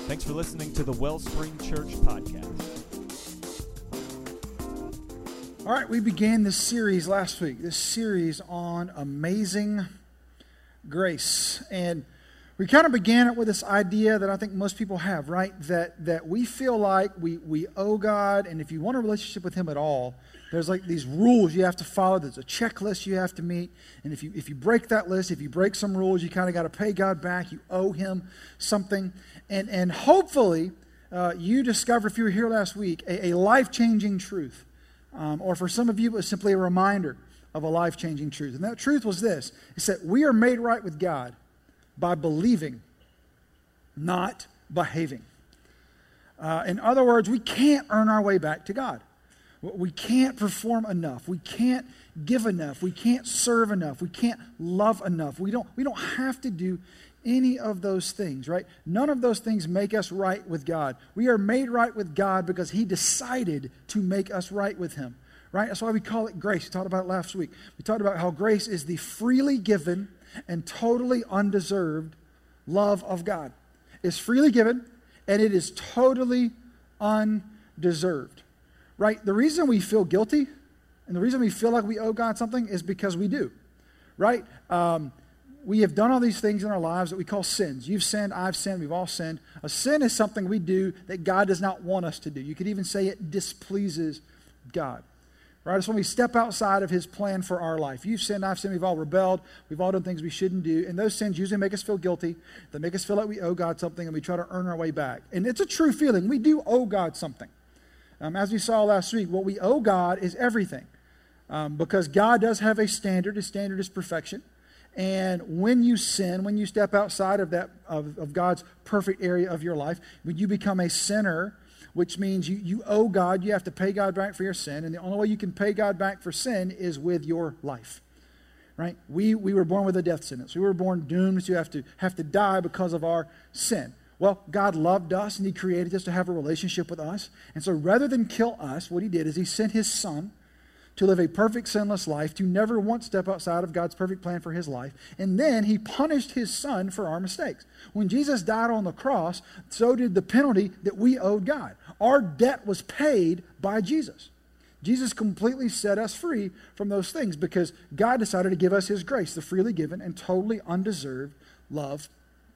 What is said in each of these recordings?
Thanks for listening to the Wellspring Church podcast. All right, we began this series last week, this series on amazing grace. And we kind of began it with this idea that I think most people have, right? That we feel like we owe God, and if you want a relationship with Him at all, there's like these rules you have to follow. There's a checklist you have to meet. And if you break that list, if you break some rules, you kind of got to pay God back. You owe Him something. And hopefully you discover, if you were here last week, a life-changing truth. Or for some of you, it was simply a reminder of a life-changing truth. And that truth was this. It's that we are made right with God by believing, not behaving. In other words, we can't earn our way back to God. We can't perform enough. We can't give enough. We can't serve enough. We can't love enough. We don't have to do any of those things, right? None of those things make us right with God. We are made right with God because He decided to make us right with Him, right? That's why we call it grace. We talked about it last week. We talked about how grace is the freely given and totally undeserved love of God. It's freely given and it is totally undeserved, right? The reason we feel guilty and the reason we feel like we owe God something is because we do, right? We have done all these things in our lives that we call sins. You've sinned, I've sinned, we've all sinned. A sin is something we do that God does not want us to do. You could even say it displeases God. Right? It's when we step outside of His plan for our life. You've sinned, I've sinned, we've all rebelled, we've all done things we shouldn't do. And those sins usually make us feel guilty. They make us feel like we owe God something and we try to earn our way back. And it's a true feeling. We do owe God something. As we saw last week, what we owe God is everything. Because God does have a standard. His standard is perfection. And when you sin, when you step outside of that of God's perfect area of your life, when you become a sinner, which means you owe God, you have to pay God back for your sin. And the only way you can pay God back for sin is with your life. Right? We were born with a death sentence. We were born doomed to have to die because of our sin. Well, God loved us and He created us to have a relationship with us. And so rather than kill us, what He did is He sent His Son to live a perfect sinless life, to never once step outside of God's perfect plan for His life. And then He punished His Son for our mistakes. When Jesus died on the cross, so did the penalty that we owed God. Our debt was paid by Jesus. Jesus completely set us free from those things because God decided to give us His grace, the freely given and totally undeserved love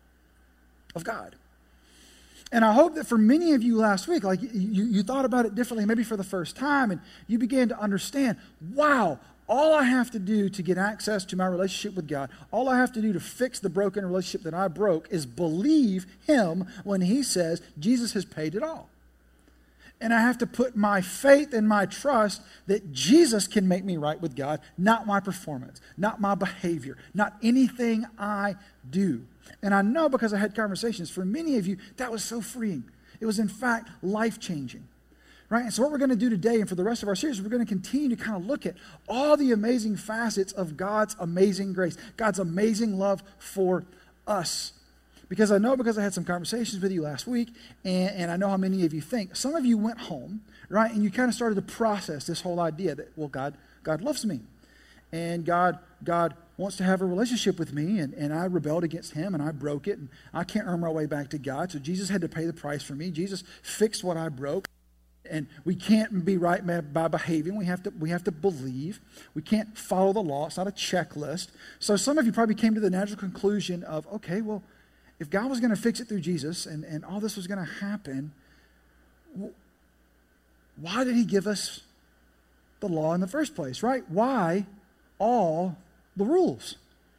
of God. And I hope that for many of you last week, like you thought about it differently, maybe for the first time, and you began to understand, wow, all I have to do to get access to my relationship with God, all I have to do to fix the broken relationship that I broke is believe Him when He says Jesus has paid it all. And I have to put my faith and my trust that Jesus can make me right with God, not my performance, not my behavior, not anything I do. And I know because I had conversations, for many of you, that was so freeing. It was, in fact, life-changing. Right? And so what we're going to do today and for the rest of our series, we're going to continue to kind of look at all the amazing facets of God's amazing grace, God's amazing love for us. Because I had some conversations with you last week, and I know how many of you think. Some of you went home, right, and you kind of started to process this whole idea that, well, God loves me. And God wants to have a relationship with me, and I rebelled against Him, and I broke it, and I can't earn my way back to God, so Jesus had to pay the price for me. Jesus fixed what I broke, and we can't be right by behaving. We have to believe. We can't follow the law. It's not a checklist. So some of you probably came to the natural conclusion of, okay, well, if God was going to fix it through Jesus, and all this was going to happen, why did He give us the law in the first place, right? Why all the rules?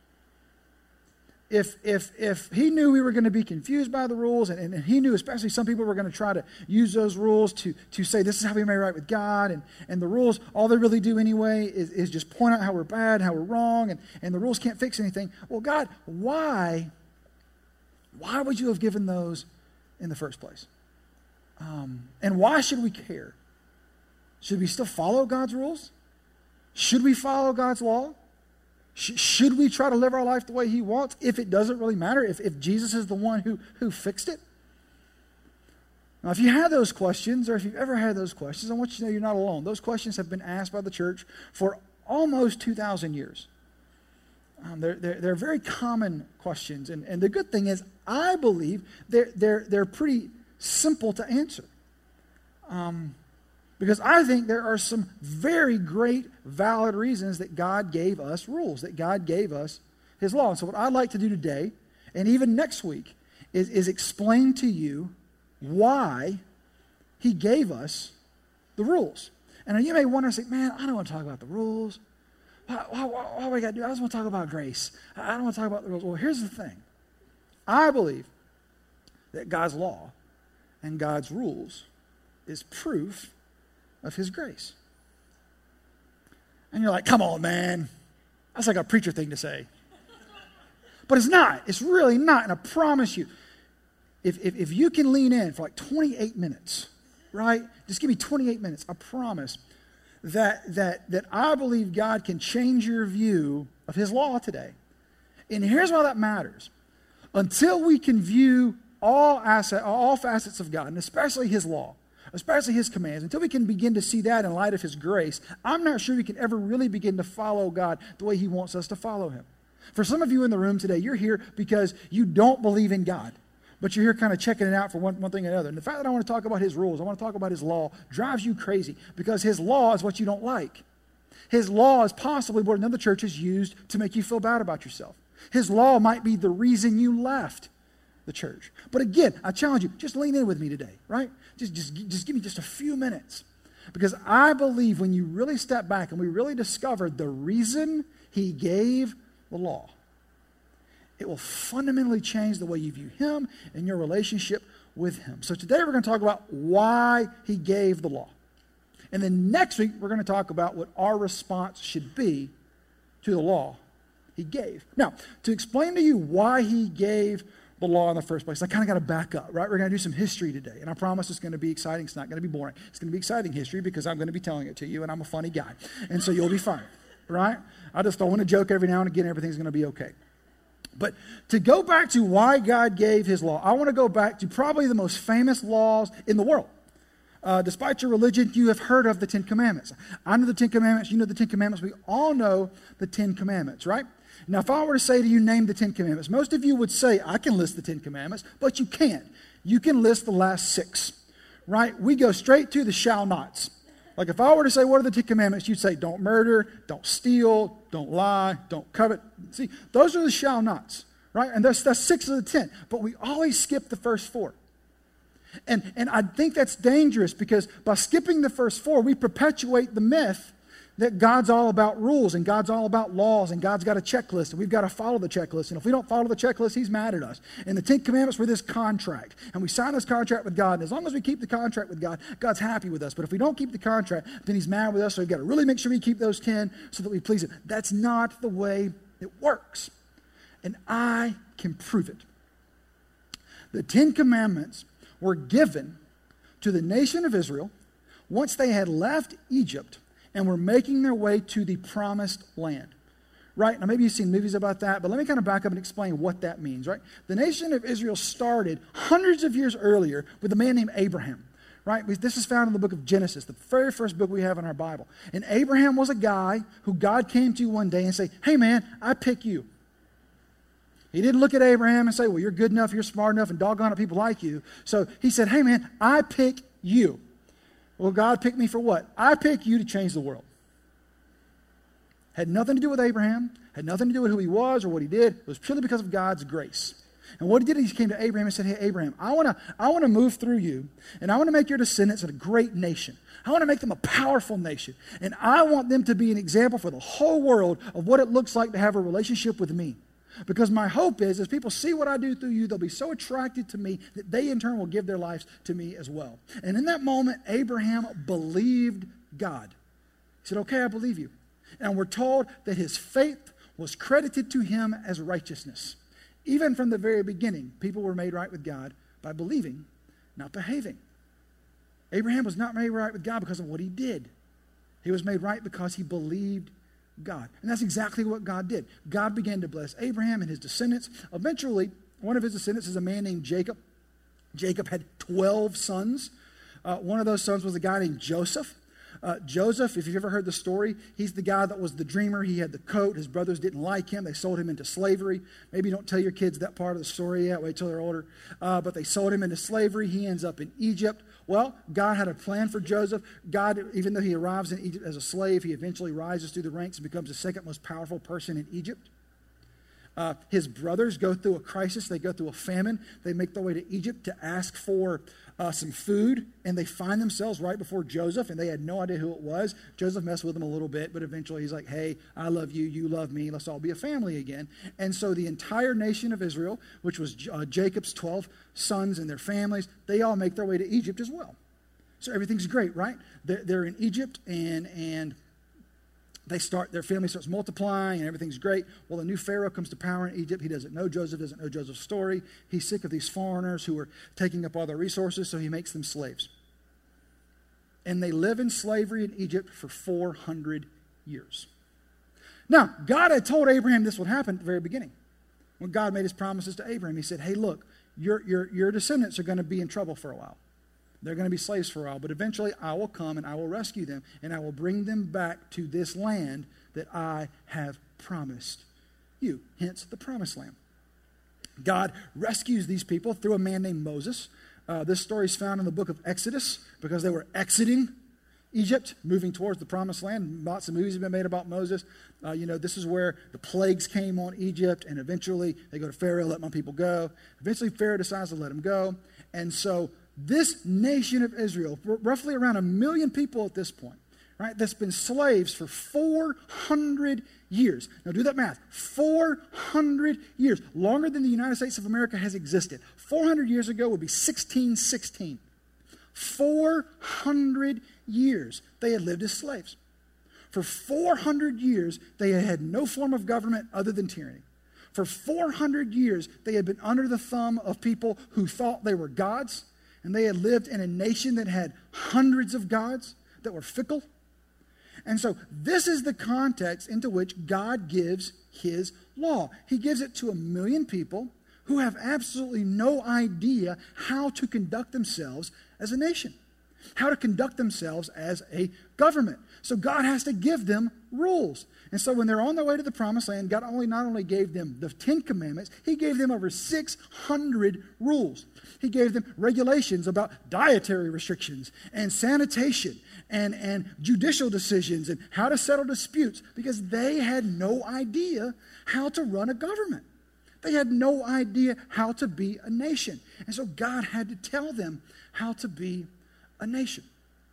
If He knew we were going to be confused by the rules, and He knew especially some people were going to try to use those rules to say this is how we may right with God, and the rules, all they really do anyway is just point out how we're bad, how we're wrong, and the rules can't fix anything. Well, God, why would you have given those in the first place? And why should we care? Should we still follow God's rules? Should we follow God's law? Should we try to live our life the way He wants if it doesn't really matter, if Jesus is the one who fixed it? Now, if you had those questions, or if you've ever had those questions, I want you to know you're not alone. Those questions have been asked by the church for almost 2,000 years. They're very common questions. And the good thing is, I believe they're pretty simple to answer. Because I think there are some very great, valid reasons that God gave us rules, that God gave us His law. And so what I'd like to do today, and even next week, is explain to you why He gave us the rules. And you may wonder, say, man, I don't want to talk about the rules. Why do we got to do it? I just want to talk about grace. I don't want to talk about the rules. Well, here's the thing. I believe that God's law and God's rules is proof of His grace. And you're like, come on, man. That's like a preacher thing to say. But it's not. It's really not. And I promise you, if you can lean in for like 28 minutes, right? Just give me 28 minutes. I promise that I believe God can change your view of His law today. And here's why that matters. Until we can view all facets of God, and especially His law, especially His commands, until we can begin to see that in light of His grace, I'm not sure we can ever really begin to follow God the way He wants us to follow Him. For some of you in the room today, you're here because you don't believe in God, but you're here kind of checking it out for one thing or another. And the fact that I want to talk about His rules, I want to talk about His law, drives you crazy because His law is what you don't like. His law is possibly what another church has used to make you feel bad about yourself. His law might be the reason you left the church. But again, I challenge you, just lean in with me today, right? Just give me just a few minutes. Because I believe when you really step back and we really discover the reason He gave the law, it will fundamentally change the way you view Him and your relationship with Him. So today we're going to talk about why He gave the law. And then next week we're going to talk about what our response should be to the law He gave. Now, to explain to you why He gave the law in the first place, I kind of got to back up, right? We're going to do some history today. And I promise it's going to be exciting. It's not going to be boring. It's going to be exciting history because I'm going to be telling it to you and I'm a funny guy. And so you'll be fine, right? I just throw in a joke every now and again. Everything's going to be okay. But to go back to why God gave His law, I want to go back to probably the most famous laws in the world. Despite your religion, you have heard of the Ten Commandments. I know the Ten Commandments. You know the Ten Commandments. We all know the Ten Commandments, right? Now, if I were to say to you, name the Ten Commandments, most of you would say, I can list the Ten Commandments, but you can't. You can list the last 6, right? We go straight to the shall nots. Like if I were to say, what are the Ten Commandments? You'd say, don't murder, don't steal, don't lie, don't covet. See, those are the shall nots, right? And that's 6 of the 10. But we always skip the first 4. And I think that's dangerous because by skipping the first 4, we perpetuate the myth that God's all about rules and God's all about laws and God's got a checklist and we've got to follow the checklist. And if we don't follow the checklist, He's mad at us. And the Ten Commandments were this contract. And we sign this contract with God. And as long as we keep the contract with God, God's happy with us. But if we don't keep the contract, then He's mad with us. So we've got to really make sure we keep those 10 so that we please Him. That's not the way it works. And I can prove it. The Ten Commandments were given to the nation of Israel once they had left Egypt and were making their way to the promised land, right? Now, maybe you've seen movies about that, but let me kind of back up and explain what that means, right? The nation of Israel started hundreds of years earlier with a man named Abraham, right? This is found in the book of Genesis, the very first book we have in our Bible. And Abraham was a guy who God came to one day and say, hey, man, I pick you. He didn't look at Abraham and say, well, you're good enough, you're smart enough, and doggone it, people like you. So he said, hey, man, I pick you. Well, God picked me for what? I pick you to change the world. Had nothing to do with Abraham, had nothing to do with who he was or what he did. It was purely because of God's grace. And what he did, he came to Abraham and said, hey, Abraham, I want to move through you, and I want to make your descendants a great nation. I want to make them a powerful nation. And I want them to be an example for the whole world of what it looks like to have a relationship with me. Because my hope is, as people see what I do through you, they'll be so attracted to me that they in turn will give their lives to me as well. And in that moment, Abraham believed God. He said, okay, I believe you. And we're told that his faith was credited to him as righteousness. Even from the very beginning, people were made right with God by believing, not behaving. Abraham was not made right with God because of what he did. He was made right because he believed God. And that's exactly what God did. God began to bless Abraham and his descendants. Eventually, one of his descendants is a man named Jacob. Jacob had 12 sons. One of those sons was a guy named Joseph. Joseph, if you've ever heard the story, he's the guy that was the dreamer. He had the coat. His brothers didn't like him. They sold him into slavery. Maybe don't tell your kids that part of the story yet. Wait till they're older. But they sold him into slavery. He ends up in Egypt. Well, God had a plan for Joseph. God, even though he arrives in Egypt as a slave, he eventually rises through the ranks and becomes the second most powerful person in Egypt. His brothers go through a crisis. They go through a famine. They make their way to Egypt to ask for some food, and they find themselves right before Joseph, and they had no idea who it was. Joseph messed with them a little bit, but eventually he's like, hey, I love you, you love me, let's all be a family again. And so the entire nation of Israel, which was Jacob's 12 sons and their families, they all make their way to Egypt as well. So everything's great, right? They're in Egypt, and their family starts multiplying and everything's great. Well, a new Pharaoh comes to power in Egypt. He doesn't know Joseph's story. He's sick of these foreigners who are taking up all their resources, so he makes them slaves. And they live in slavery in Egypt for 400 years. Now, God had told Abraham this would happen at the very beginning. When God made his promises to Abraham, he said, hey, look, your descendants are going to be in trouble for a while. They're going to be slaves for a while, but eventually I will come and I will rescue them, and I will bring them back to this land that I have promised you, hence the promised land. God rescues these people through a man named Moses. This story is found in the book of Exodus because they were exiting Egypt, moving towards the promised land. Lots of movies have been made about Moses. This is where the plagues came on Egypt, and eventually they go to Pharaoh, let my people go. Eventually Pharaoh decides to let them go, and so this nation of Israel, roughly around 1 million people at this point, right, that's been slaves for 400 years. Now do that math. 400 years. Longer than the United States of America has existed. 400 years ago would be 1616. 400 years they had lived as slaves. For 400 years they had had no form of government other than tyranny. For 400 years they had been under the thumb of people who thought they were gods. And they had lived in a nation that had hundreds of gods that were fickle. And so this is the context into which God gives his law. He gives it to 1 million people who have absolutely no idea how to conduct themselves as a nation, how to conduct themselves as a government. So God has to give them rules. And so when they're on their way to the promised land, God not only gave them the 10 commandments, he gave them over 600 rules. He gave them regulations about dietary restrictions and sanitation and judicial decisions and how to settle disputes, because they had no idea how to run a government. They had no idea how to be a nation. And so God had to tell them how to be a nation.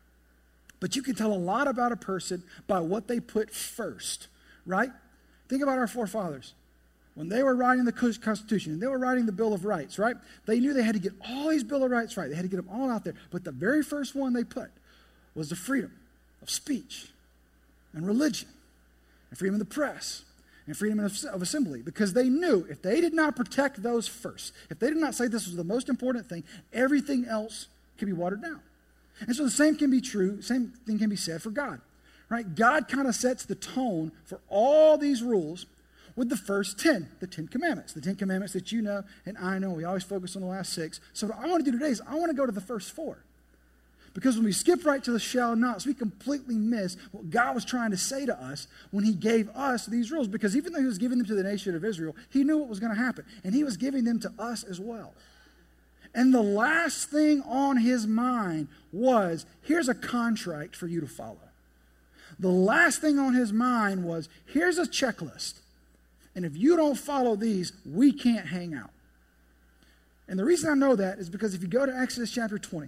But you can tell a lot about a person by what they put first, right? Think about our forefathers. When they were writing the Constitution, they were writing the Bill of Rights, right? They knew they had to get all these Bill of Rights right. They had to get them all out there. But the very first one they put was the freedom of speech and religion and freedom of the press and freedom of assembly, because they knew if they did not protect those first, if they did not say this was the most important thing, everything else could be watered down. And so the same can be true, same thing can be said for God, right? God kind of sets the tone for all these rules with the first 10, the 10 commandments. The 10 commandments that you know and I know. We always focus on the last 6. So what I want to do today is I want to go to the first 4. Because when we skip right to the shall nots, we completely miss what God was trying to say to us when he gave us these rules. Because even though he was giving them to the nation of Israel, he knew what was going to happen. And he was giving them to us as well. And the last thing on his mind was, here's a contract for you to follow. The last thing on his mind was, here's a checklist. And if you don't follow these, we can't hang out. And the reason I know that is because if you go to Exodus chapter 20,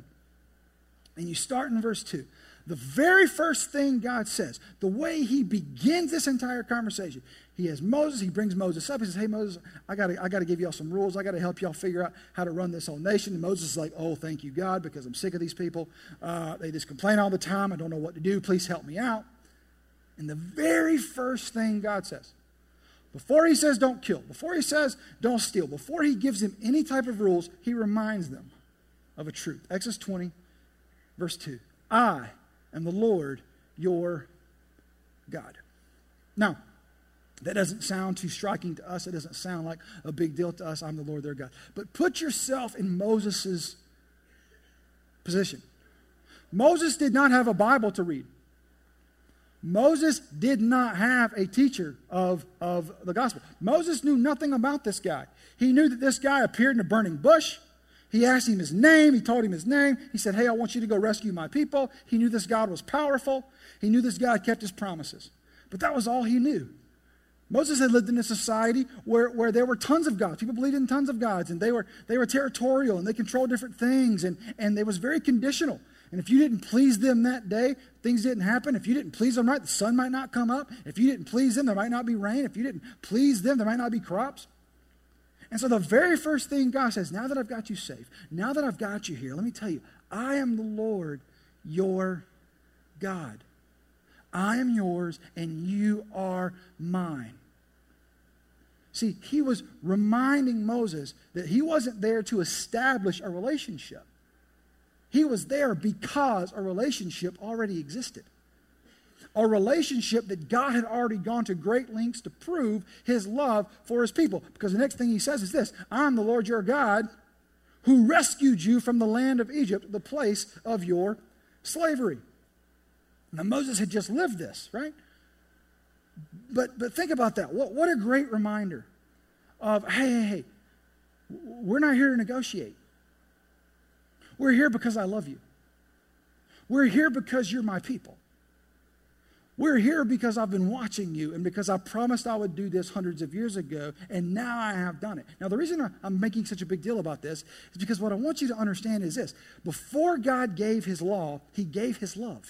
and you start in verse 2, the very first thing God says, the way he begins this entire conversation, he has Moses, he brings Moses up, he says, hey Moses, I got to give y'all some rules, I got to help y'all figure out how to run this whole nation. And Moses is like, oh, thank you God, because I'm sick of these people. They just complain all the time, I don't know what to do, please help me out. And the very first thing God says, before he says don't kill, before he says don't steal, before he gives them any type of rules, he reminds them of a truth. Exodus 20, verse 2, I am the Lord your God. Now, that doesn't sound too striking to us. It doesn't sound like a big deal to us. I'm the Lord their God. But put yourself in Moses' position. Moses did not have a Bible to read. Moses did not have a teacher of the gospel. Moses knew nothing about this guy. He knew that this guy appeared in a burning bush. He asked him his name. He told him his name. He said, hey, I want you to go rescue my people. He knew this God was powerful. He knew this God kept his promises. But that was all he knew. Moses had lived in a society where there were tons of gods. People believed in tons of gods, and they were territorial, and they controlled different things, and it was very conditional. And if you didn't please them that day, things didn't happen. If you didn't please them right, the sun might not come up. If you didn't please them, there might not be rain. If you didn't please them, there might not be crops. And so the very first thing God says, now that I've got you safe, now that I've got you here, let me tell you, I am the Lord, your God. I am yours, and you are mine. See, he was reminding Moses that he wasn't there to establish a relationship. He was there because a relationship already existed. A relationship that God had already gone to great lengths to prove his love for his people. Because the next thing he says is this, I'm the Lord your God who rescued you from the land of Egypt, the place of your slavery. Now Moses had just lived this, right? But think about that. What a great reminder of, hey, we're not here to negotiate. We're here because I love you. We're here because you're my people. We're here because I've been watching you and because I promised I would do this hundreds of years ago, and now I have done it. Now, the reason I'm making such a big deal about this is because what I want you to understand is this. Before God gave his law, he gave his love.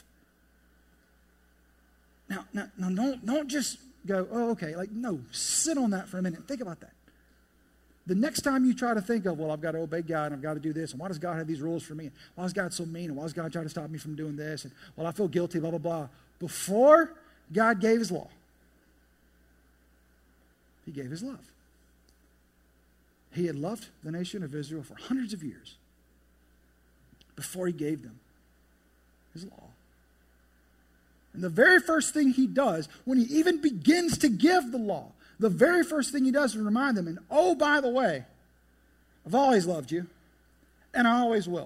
Now don't just go, oh, okay. No, sit on that for a minute. Think about that. The next time you try to think of, well, I've got to obey God and I've got to do this, and why does God have these rules for me? Why is God so mean? And why does God try to stop me from doing this? And, well, I feel guilty, blah, blah, blah. Before God gave his law, he gave his love. He had loved the nation of Israel for hundreds of years before he gave them his law. And the very first thing he does when he even begins to give the law, the very first thing he does is remind them, and oh, by the way, I've always loved you, and I always will.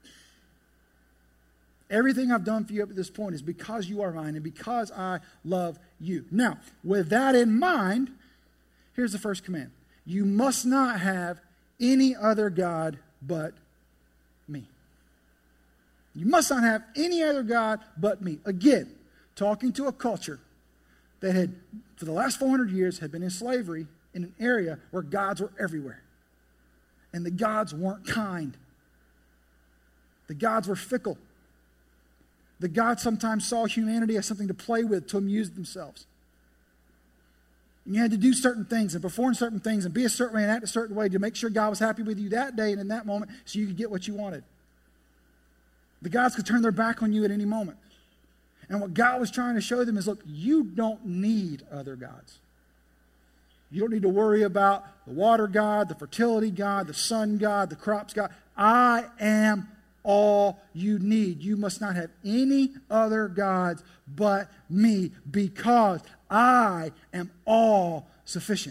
Everything I've done for you up to this point is because you are mine and because I love you. Now, with that in mind, here's the first command. You must not have any other God but me. You must not have any other God but me. Again, talking to a culture that had, for the last 400 years, had been in slavery in an area where gods were everywhere. And the gods weren't kind. The gods were fickle. The gods sometimes saw humanity as something to play with, to amuse themselves. And you had to do certain things and perform certain things and be a certain way and act a certain way to make sure God was happy with you that day and in that moment so you could get what you wanted. The gods could turn their back on you at any moment. And what God was trying to show them is, look, you don't need other gods. You don't need to worry about the water god, the fertility god, the sun god, the crops god. I am all you need. You must not have any other gods but me, because I am all sufficient.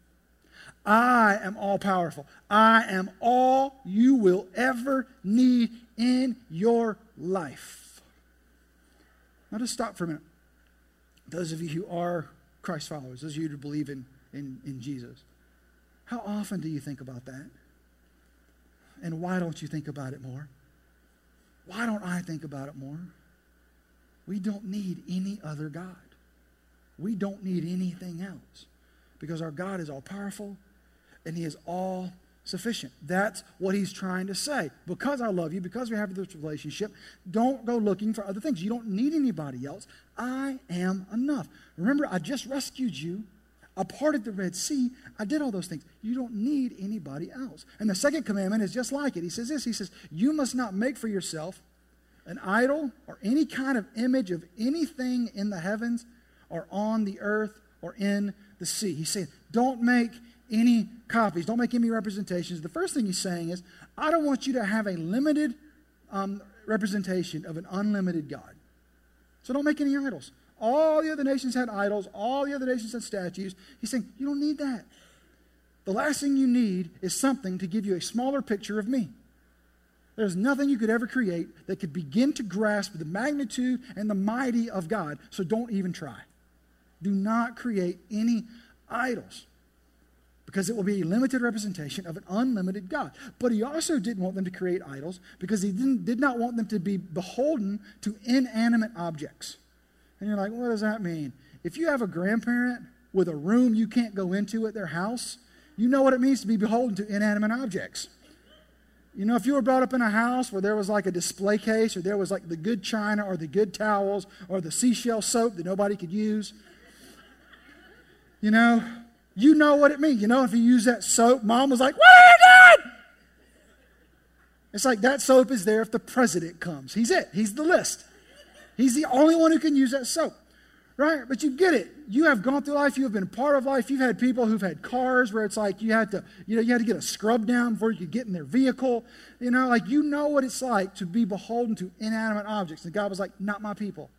I am all powerful. I am all you will ever need in your life. Now just stop for a minute. Those of you who are Christ followers, those of you who believe in Jesus, how often do you think about that? And why don't you think about it more? Why don't I think about it more? We don't need any other God. We don't need anything else, because our God is all powerful and he is all sufficient. That's what he's trying to say. Because I love you, because we have this relationship, don't go looking for other things. You don't need anybody else. I am enough. Remember, I just rescued you. I parted the Red Sea. I did all those things. You don't need anybody else. And the second commandment is just like it. He says this. He says, you must not make for yourself an idol or any kind of image of anything in the heavens or on the earth or in the sea. He's saying, don't make any copies. Don't make any representations. The first thing he's saying is, I don't want you to have a limited representation of an unlimited God. So don't make any idols. All the other nations had idols. All the other nations had statues. He's saying, you don't need that. The last thing you need is something to give you a smaller picture of me. There's nothing you could ever create that could begin to grasp the magnitude and the mighty of God. So don't even try. Do not create any idols, because it will be a limited representation of an unlimited God. But he also didn't want them to create idols because he did not want them to be beholden to inanimate objects. And you're like, what does that mean? If you have a grandparent with a room you can't go into at their house, you know what it means to be beholden to inanimate objects. You know, if you were brought up in a house where there was like a display case, or there was like the good china or the good towels or the seashell soap that nobody could use, you know what it means. You know, if you use that soap, Mom was like, what are you doing? It's like that soap is there if the president comes. He's it. He's the list. He's the only one who can use that soap. Right? But you get it. You have gone through life. You have been part of life. You've had people who've had cars where it's like you had to get a scrub down before you could get in their vehicle. You know what it's like to be beholden to inanimate objects. And God was like, not my people.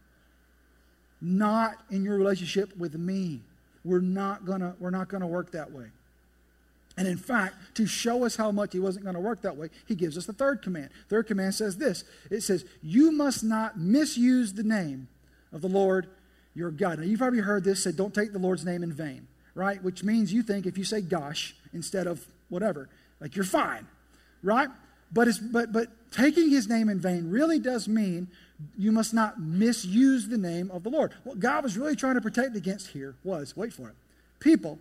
Not in your relationship with me. We're not gonna work that way. And in fact, to show us how much he wasn't going to work that way, he gives us the third command. Third command says this. It says, you must not misuse the name of the Lord your God. Now, you've probably heard this said, don't take the Lord's name in vain, right? Which means you think if you say gosh instead of whatever, like you're fine, right? But taking his name in vain really does mean you must not misuse the name of the Lord. What God was really trying to protect against here was, wait for it, people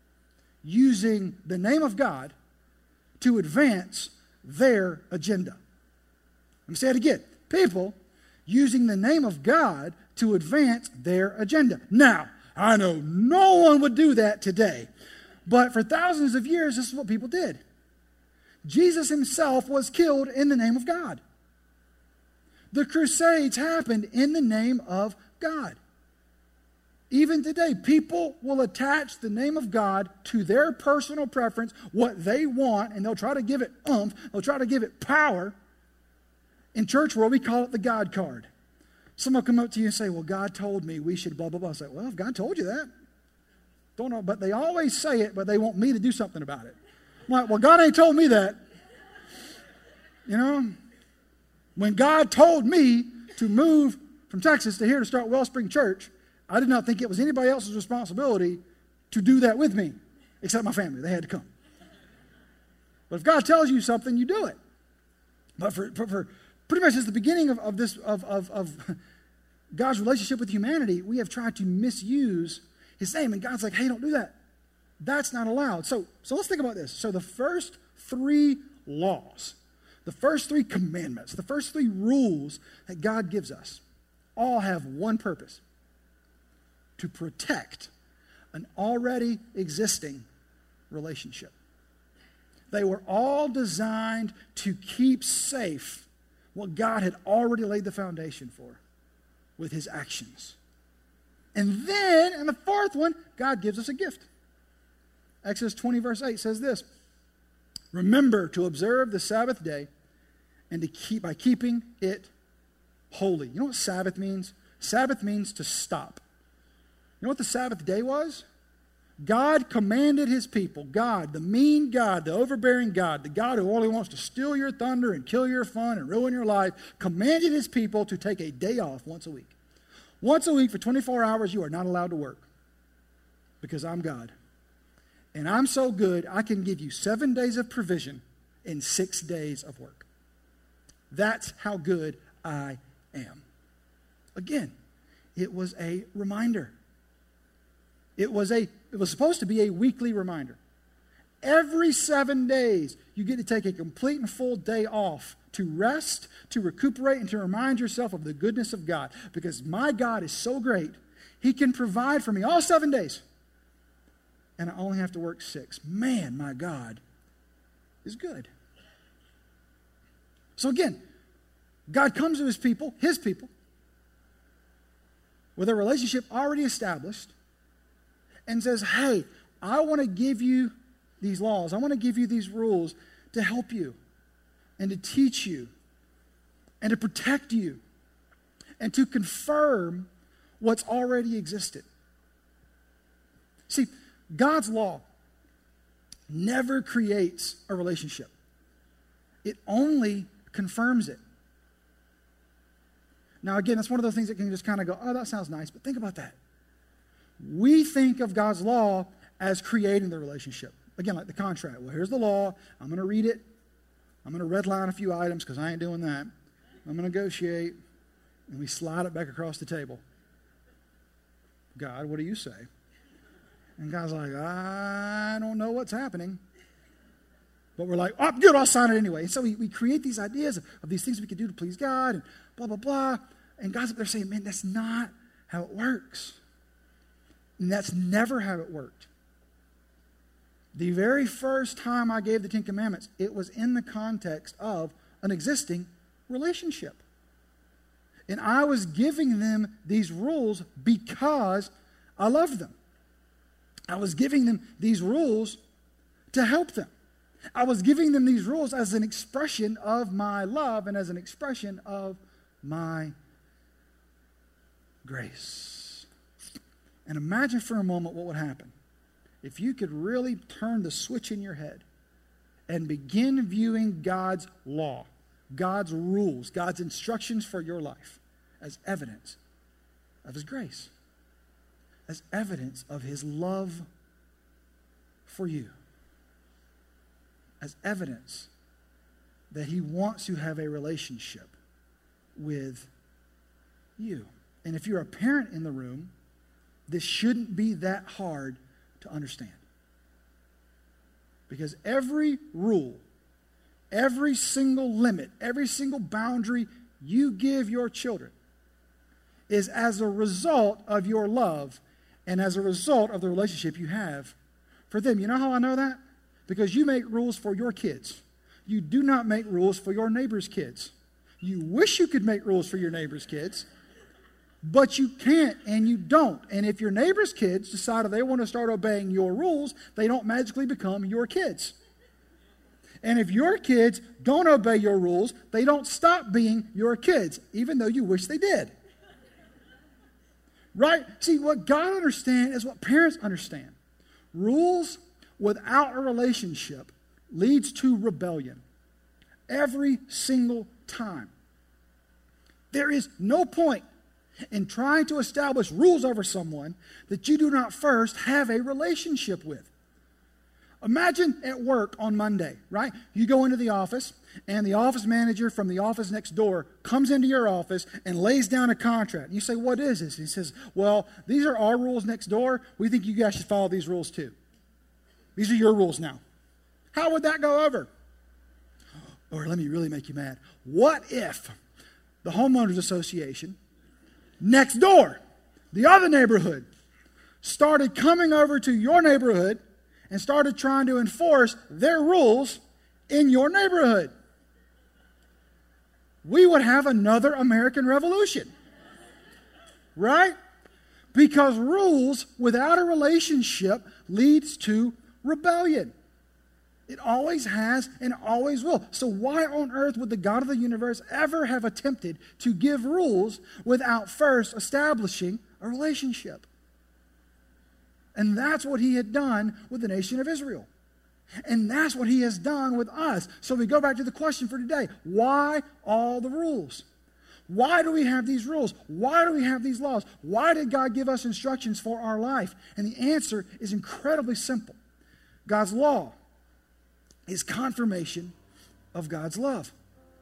using the name of God to advance their agenda. Let me say it again. People using the name of God to advance their agenda. Now, I know no one would do that today, but for thousands of years, this is what people did. Jesus himself was killed in the name of God. The Crusades happened in the name of God. Even today, people will attach the name of God to their personal preference, what they want, and they'll try to give it oomph, they'll try to give it power. In church world, we call it the God card. Someone will come up to you and say, well, God told me we should blah, blah, blah. I say, well, if God told you that, don't know. But they always say it, but they want me to do something about it. I'm like, well, God ain't told me that. You know, when God told me to move from Texas to here to start Wellspring Church, I did not think it was anybody else's responsibility to do that with me, except my family. They had to come. But if God tells you something, you do it. But for pretty much since the beginning of God's relationship with humanity, we have tried to misuse his name. And God's like, hey, don't do that. That's not allowed. So let's think about this. So the first 3 laws, the first 3 commandments, the first 3 rules that God gives us all have one purpose: to protect an already existing relationship. They were all designed to keep safe what God had already laid the foundation for with his actions. And then, in the 4th one, God gives us a gift. Exodus 20, verse 8 says this: remember to observe the Sabbath day and to keep by keeping it holy. You know what Sabbath means? Sabbath means to stop. You know what the Sabbath day was? God commanded his people, God, the mean God, the overbearing God, the God who only wants to steal your thunder and kill your fun and ruin your life, commanded his people to take a day off once a week. Once a week for 24 hours, you are not allowed to work, because I'm God. And I'm so good, I can give you 7 days of provision and 6 days of work. That's how good I am. Again, it was a reminder. It was supposed to be a weekly reminder. Every 7 days, you get to take a complete and full day off to rest, to recuperate, and to remind yourself of the goodness of God. Because my God is so great, he can provide for me all 7 days. And I only have to work 6. Man, my God is good. So again, God comes to his people, with a relationship already established, and says, hey, I want to give you these laws. I want to give you these rules to help you and to teach you and to protect you and to confirm what's already existed. See, God's law never creates a relationship. It only confirms it. Now, again, that's one of those things that can just kind of go, oh, that sounds nice, but think about that. We think of God's law as creating the relationship. Again, like the contract. Well, here's the law. I'm going to read it. I'm going to redline a few items because I ain't doing that. I'm going to negotiate. And we slide it back across the table. God, what do you say? And God's like, I don't know what's happening. But we're like, oh, good, I'll sign it anyway. And so we create these ideas of these things we can do to please God and blah, blah, blah. And God's up there saying, man, that's not how it works. And that's never how it worked. The very first time I gave the Ten Commandments, it was in the context of an existing relationship. And I was giving them these rules because I loved them. I was giving them these rules to help them. I was giving them these rules as an expression of my love and as an expression of my grace. And imagine for a moment what would happen if you could really turn the switch in your head and begin viewing God's law, God's rules, God's instructions for your life as evidence of His grace, as evidence of His love for you, as evidence that He wants to have a relationship with you. And if you're a parent in the room, this shouldn't be that hard to understand. Because every rule, every single limit, every single boundary you give your children is as a result of your love and as a result of the relationship you have for them. You know how I know that? Because you make rules for your kids. You do not make rules for your neighbor's kids. You wish you could make rules for your neighbor's kids, but you can't and you don't. And if your neighbor's kids decide they want to start obeying your rules, they don't magically become your kids. And if your kids don't obey your rules, they don't stop being your kids, even though you wish they did. Right? See, what God understands is what parents understand. Rules without a relationship leads to rebellion. Every single time. There is no point in trying to establish rules over someone that you do not first have a relationship with. Imagine at work on Monday, right? You go into the office, and the office manager from the office next door comes into your office and lays down a contract. And you say, what is this? And he says, well, these are our rules next door. We think you guys should follow these rules too. These are your rules now. How would that go over? Or let me really make you mad. What if the homeowners association next door, the other neighborhood, started coming over to your neighborhood and started trying to enforce their rules in your neighborhood? We would have another American Revolution. Right? Because rules without a relationship leads to rebellion. It always has and always will. So why on earth would the God of the universe ever have attempted to give rules without first establishing a relationship? And that's what He had done with the nation of Israel. And that's what He has done with us. So we go back to the question for today. Why all the rules? Why do we have these rules? Why do we have these laws? Why did God give us instructions for our life? And the answer is incredibly simple. God's law is confirmation of God's love.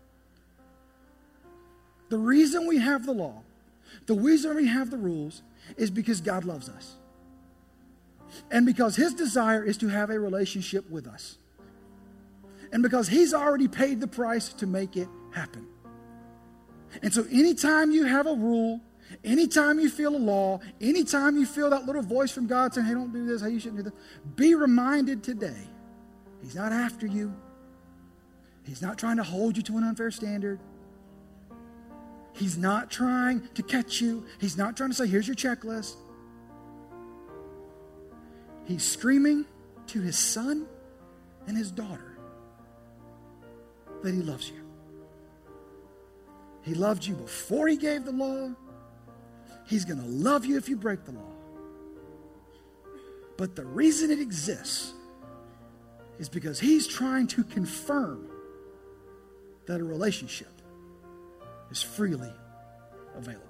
The reason we have the law, the reason we have the rules, is because God loves us. And because His desire is to have a relationship with us. And because He's already paid the price to make it happen. And so anytime you have a rule, anytime you feel a law, anytime you feel that little voice from God saying, hey, don't do this, hey, you shouldn't do this, be reminded today, He's not after you. He's not trying to hold you to an unfair standard. He's not trying to catch you. He's not trying to say, here's your checklist. He's screaming to His son and His daughter that He loves you. He loved you before He gave the law. He's going to love you if you break the law. But the reason it exists is because He's trying to confirm that a relationship is freely available.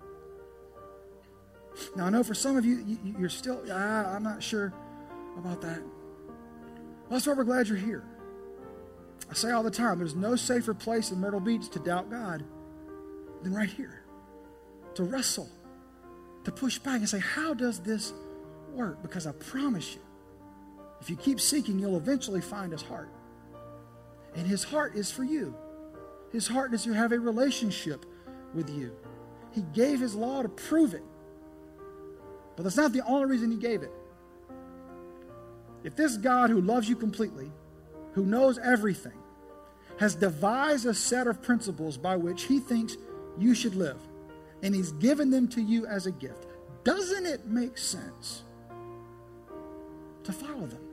Now, I know for some of you, you're still, I'm not sure about that. Well, that's why we're glad you're here. I say all the time, there's no safer place in Myrtle Beach to doubt God than right here. To wrestle, to push back and say, how does this work? Because I promise you, if you keep seeking, you'll eventually find His heart. And His heart is for you. His heart is to have a relationship with you. He gave His law to prove it. But that's not the only reason He gave it. If this God who loves you completely, who knows everything, has devised a set of principles by which He thinks you should live, and He's given them to you as a gift, doesn't it make sense to follow them?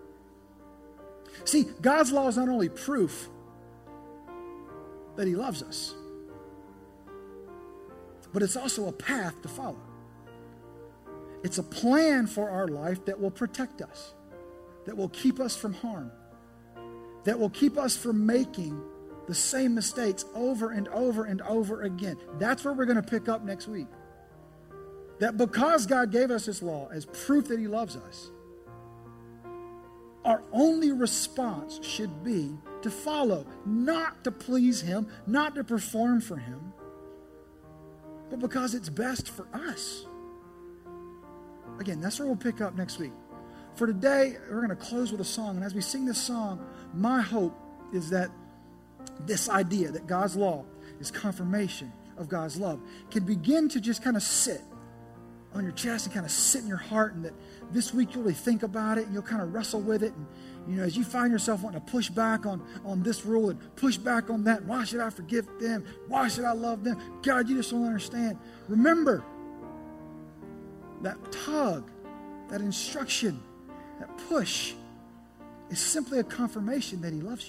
See, God's law is not only proof that He loves us, but it's also a path to follow. It's a plan for our life that will protect us, that will keep us from harm, that will keep us from making the same mistakes over and over and over again. That's where we're going to pick up next week. That because God gave us His law as proof that He loves us, our only response should be to follow, not to please Him, not to perform for Him, but because it's best for us. Again, that's where we'll pick up next week. For today, we're going to close with a song. And as we sing this song, my hope is that this idea that God's law is confirmation of God's love can begin to just kind of sit on your chest and kind of sit in your heart, and that this week you'll really think about it and you'll kind of wrestle with it. And, as you find yourself wanting to push back on this rule and push back on that, why should I forgive them? Why should I love them? God, you just don't understand. Remember, that tug, that instruction, that push is simply a confirmation that He loves you.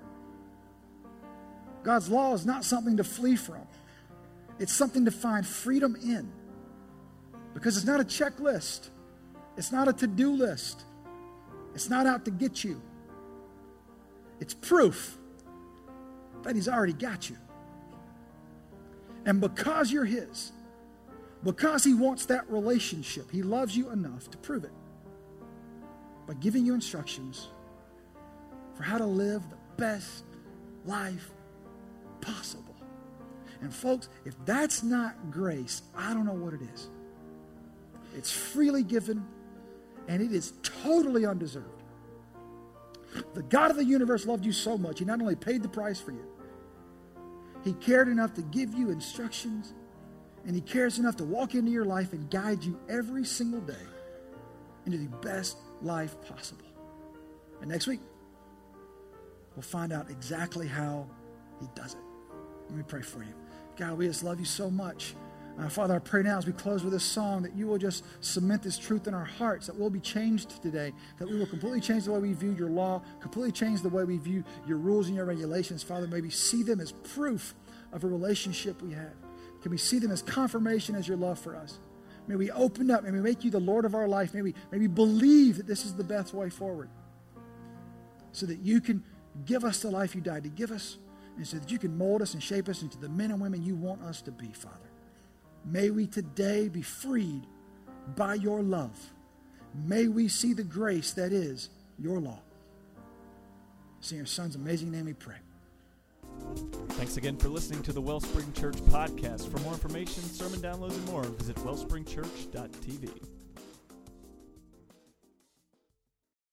God's law is not something to flee from. It's something to find freedom in. Because it's not a checklist. It's not a to-do list. It's not out to get you. It's proof that He's already got you. And because you're His, because He wants that relationship, He loves you enough to prove it by giving you instructions for how to live the best life possible. And folks, if that's not grace, I don't know what it is. It's freely given, and it is totally undeserved. The God of the universe loved you so much, He not only paid the price for you, He cared enough to give you instructions, and He cares enough to walk into your life and guide you every single day into the best life possible. And next week, we'll find out exactly how He does it. Let me pray for you. God, we just love you so much. Father, I pray now as we close with this song that you will just cement this truth in our hearts, that we'll be changed today, that we will completely change the way we view your law, completely change the way we view your rules and your regulations. Father, may we see them as proof of a relationship we have. Can we see them as confirmation as your love for us? May we open up, may we make you the Lord of our life. May we believe that this is the best way forward, so that you can give us the life you died to give us, and so that you can mold us and shape us into the men and women you want us to be, Father. May we today be freed by your love. May we see the grace that is your law. It's in your Son's amazing name we pray. Thanks again for listening to the Wellspring Church podcast. For more information, sermon downloads, and more, visit wellspringchurch.tv.